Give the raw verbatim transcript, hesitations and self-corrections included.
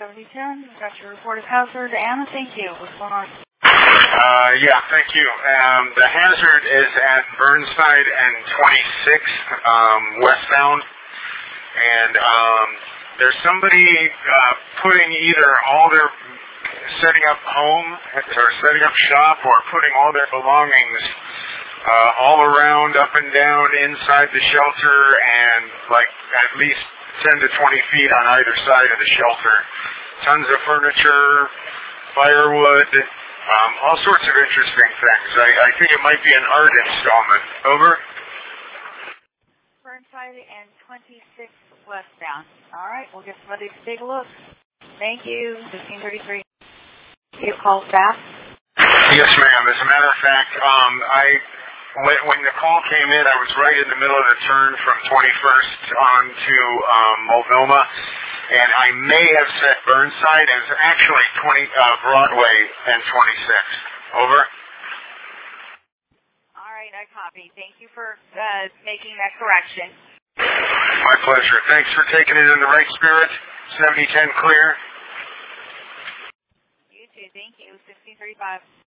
seventy ten. Got your report of hazard. Anna, thank you. What's going on? Uh, yeah, thank you. Um, the hazard is at Burnside and twenty-sixth, um, westbound. And um, there's somebody uh, putting either all their, setting up home or setting up shop or putting all their belongings uh, all around, up and down, inside the shelter, and like at least ten to twenty feet on either side of the shelter. Tons of furniture, firewood, um, all sorts of interesting things. I, I think it might be an art installment. Over. Burnside and twenty-sixth westbound. All right, we'll get somebody to take a look. Thank you. fifteen thirty-three. You call back? Yes, ma'am. As a matter of fact, um, I when, when the call came in, I was right in the middle of the turn from twenty-first on to um, Multnomah, and I may have said Burnside. It was actually twenty uh, Broadway and twenty-sixth. Over. All right, I copy. Thank you for uh, making that correction. My pleasure. Thanks for taking it in the right spirit. seventy ten clear. You too. Thank you. sixteen thirty-five.